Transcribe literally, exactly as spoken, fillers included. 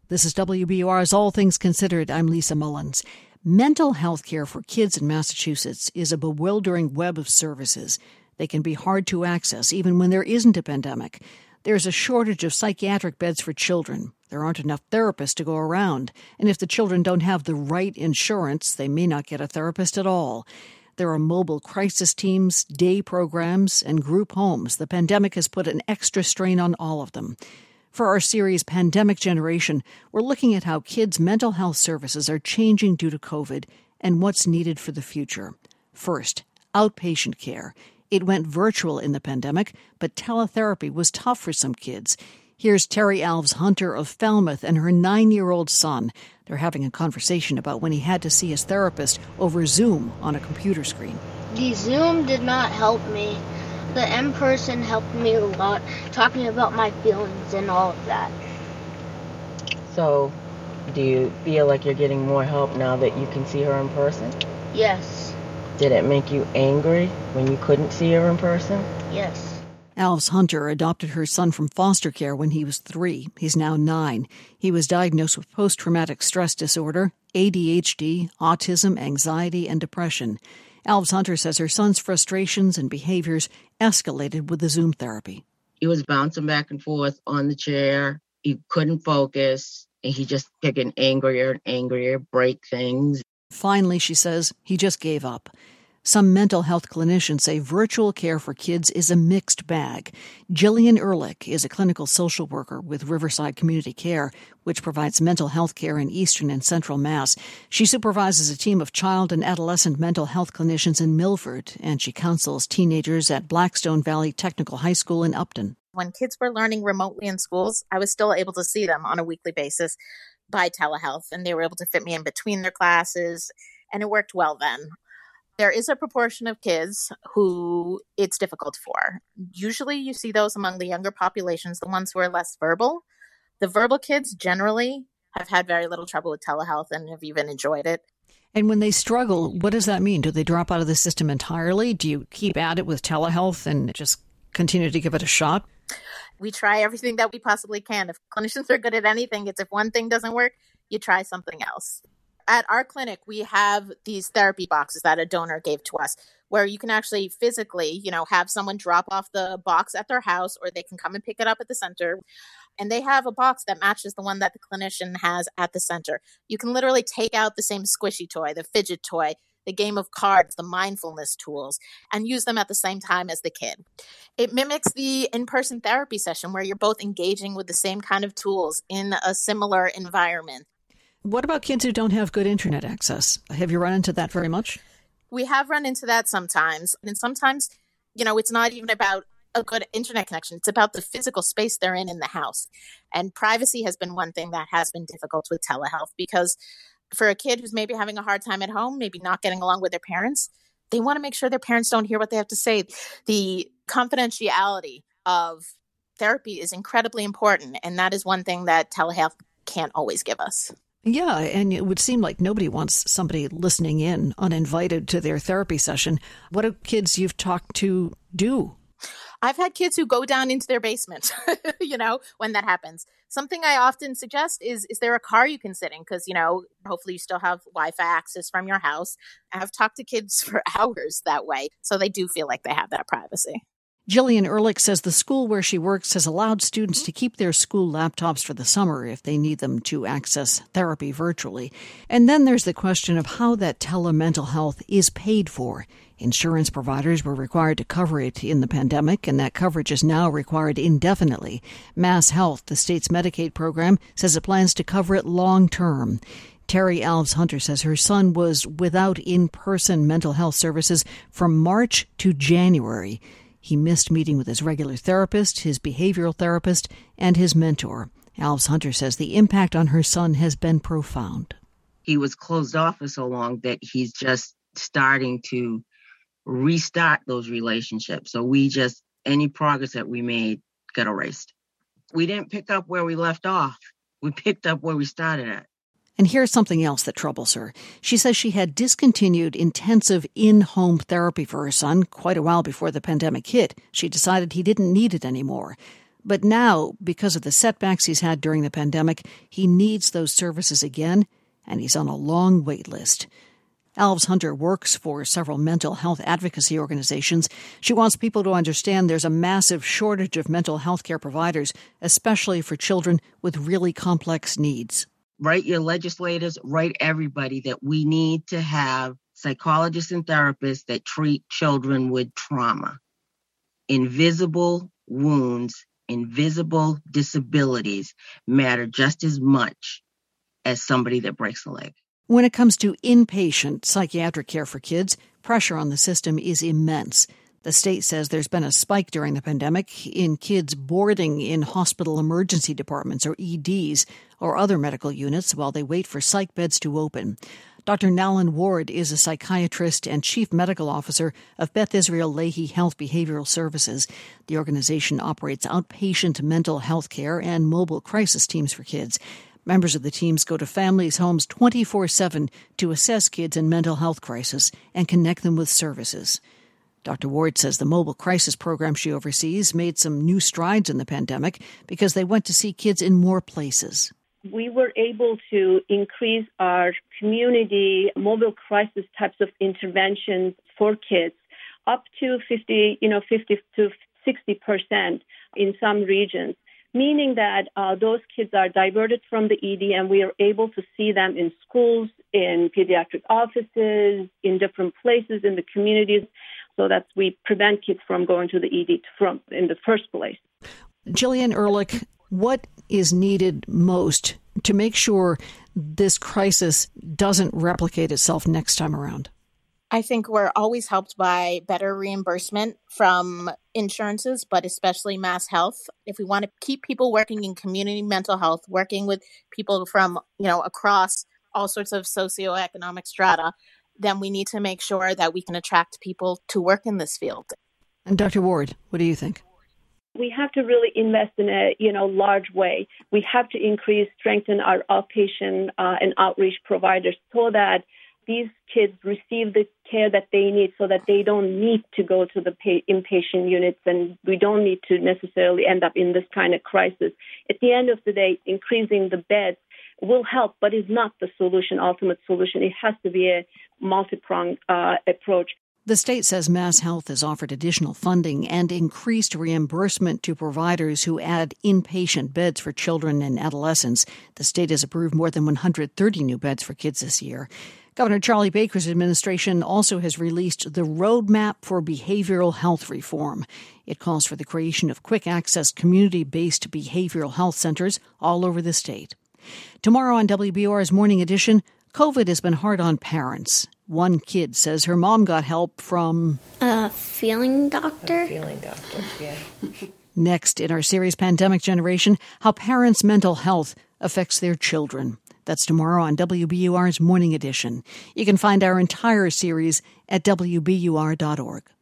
This is W B U R's All Things Considered. I'm Lisa Mullins. Mental health care for kids in Massachusetts is a bewildering web of services. They can be hard to access even when there isn't a pandemic. There's a shortage of psychiatric beds for children. There aren't enough therapists to go around. And if the children don't have the right insurance, they may not get a therapist at all. There are mobile crisis teams, day programs, and group homes. The pandemic has put an extra strain on all of them. For our series, Pandemic Generation, we're looking at how kids' mental health services are changing due to COVID and what's needed for the future. First, outpatient care. It went virtual in the pandemic, but teletherapy was tough for some kids. Here's Terry Alves Hunter of Falmouth and her nine-year-old son. They're having a conversation about when he had to see his therapist over Zoom on a computer screen. The Zoom did not help me. The in-person helped me a lot, talking about my feelings and all of that. So, do you feel like you're getting more help now that you can see her in person? Yes. Did it make you angry when you couldn't see her in person? Yes. Alves Hunter adopted her son from foster care when he was three. He's now nine. He was diagnosed with post-traumatic stress disorder, A D H D, autism, anxiety, and depression. Alves Hunter says her son's frustrations and behaviors escalated with the Zoom therapy. He was bouncing back and forth on the chair. He couldn't focus, and he just getting angrier and angrier, break things. Finally, she says, he just gave up. Some mental health clinicians say virtual care for kids is a mixed bag. Jillian Ehrlich is a clinical social worker with Riverside Community Care, which provides mental health care in Eastern and Central Mass. She supervises a team of child and adolescent mental health clinicians in Milford, and she counsels teenagers at Blackstone Valley Technical High School in Upton. When kids were learning remotely in schools, I was still able to see them on a weekly basis by telehealth, and they were able to fit me in between their classes, and it worked well then. There is a proportion of kids who it's difficult for. Usually you see those among the younger populations, the ones who are less verbal. The verbal kids generally have had very little trouble with telehealth and have even enjoyed it. And when they struggle, what does that mean? Do they drop out of the system entirely? Do you keep at it with telehealth and just continue to give it a shot? We try everything that we possibly can. If clinicians are good at anything, it's if one thing doesn't work, you try something else. At our clinic, we have these therapy boxes that a donor gave to us where you can actually physically, you know, have someone drop off the box at their house or they can come and pick it up at the center. And they have a box that matches the one that the clinician has at the center. You can literally take out the same squishy toy, the fidget toy, the game of cards, the mindfulness tools, and use them at the same time as the kid. It mimics the in-person therapy session where you're both engaging with the same kind of tools in a similar environment. What about kids who don't have good internet access? Have you run into that very much? We have run into that sometimes. And sometimes, you know, it's not even about a good internet connection. It's about the physical space they're in in the house. And privacy has been one thing that has been difficult with telehealth because for a kid who's maybe having a hard time at home, maybe not getting along with their parents, they want to make sure their parents don't hear what they have to say. The confidentiality of therapy is incredibly important. And that is one thing that telehealth can't always give us. Yeah, and it would seem like nobody wants somebody listening in uninvited to their therapy session. What do kids you've talked to do? I've had kids who go down into their basement, you know, when that happens. Something I often suggest is, is there a car you can sit in? Because, you know, hopefully you still have Wi-Fi access from your house. I've talked to kids for hours that way, so they do feel like they have that privacy. Jillian Ehrlich says the school where she works has allowed students to keep their school laptops for the summer if they need them to access therapy virtually. And then there's the question of how that telemental health is paid for. Insurance providers were required to cover it in the pandemic, and that coverage is now required indefinitely. Mass Health, the state's Medicaid program, says it plans to cover it long term. Terry Alves Hunter says her son was without in-person mental health services from March to January. He missed meeting with his regular therapist, his behavioral therapist, and his mentor. Alves Hunter says the impact on her son has been profound. He was closed off for so long that he's just starting to restart those relationships. So we just, any progress that we made got erased. We didn't pick up where we left off. We picked up where we started at. And here's something else that troubles her. She says she had discontinued intensive in-home therapy for her son quite a while before the pandemic hit. She decided he didn't need it anymore. But now, because of the setbacks he's had during the pandemic, he needs those services again, and he's on a long wait list. Alves Hunter works for several mental health advocacy organizations. She wants people to understand there's a massive shortage of mental health care providers, especially for children with really complex needs. Write your legislators, write everybody that we need to have psychologists and therapists that treat children with trauma. Invisible wounds, invisible disabilities matter just as much as somebody that breaks a leg. When it comes to inpatient psychiatric care for kids, pressure on the system is immense. The state says there's been a spike during the pandemic in kids boarding in hospital emergency departments, or E Ds, or other medical units while they wait for psych beds to open. Doctor Nalin Ward is a psychiatrist and chief medical officer of Beth Israel Lahey Health Behavioral Services. The organization operates outpatient mental health care and mobile crisis teams for kids. Members of the teams go to families' homes twenty-four seven to assess kids in mental health crisis and connect them with services. Doctor Ward says the mobile crisis program she oversees made some new strides in the pandemic because they went to see kids in more places. We were able to increase our community mobile crisis types of interventions for kids up to fifty, you know, fifty to sixty percent in some regions, meaning that uh, those kids are diverted from the E D and we are able to see them in schools, in pediatric offices, in different places in the communities, so that we prevent kids from going to the E D from in the first place. Jillian Ehrlich, what is needed most to make sure this crisis doesn't replicate itself next time around? I think we're always helped by better reimbursement from insurances, but especially Mass Health. If we want to keep people working in community mental health, working with people from, you know, across all sorts of socioeconomic strata, then we need to make sure that we can attract people to work in this field. And Doctor Ward, what do you think? We have to really invest in a, you know, large way. We have to increase, strengthen our outpatient uh, and outreach providers so that these kids receive the care that they need, so that they don't need to go to the pay- inpatient units and we don't need to necessarily end up in this kind of crisis. At the end of the day, increasing the beds will help, but is not the solution, ultimate solution. It has to be a multi-pronged uh, approach. The state says Mass Health has offered additional funding and increased reimbursement to providers who add inpatient beds for children and adolescents. The state has approved more than one hundred thirty new beds for kids this year. Governor Charlie Baker's administration also has released the Roadmap for Behavioral Health Reform. It calls for the creation of quick-access, community-based behavioral health centers all over the state. Tomorrow on W B U R's Morning Edition, COVID has been hard on parents. One kid says her mom got help from A feeling doctor. A feeling doctor, yeah. Next in our series Pandemic Generation, how parents' mental health affects their children. That's tomorrow on W B U R's Morning Edition. You can find our entire series at W B U R dot org.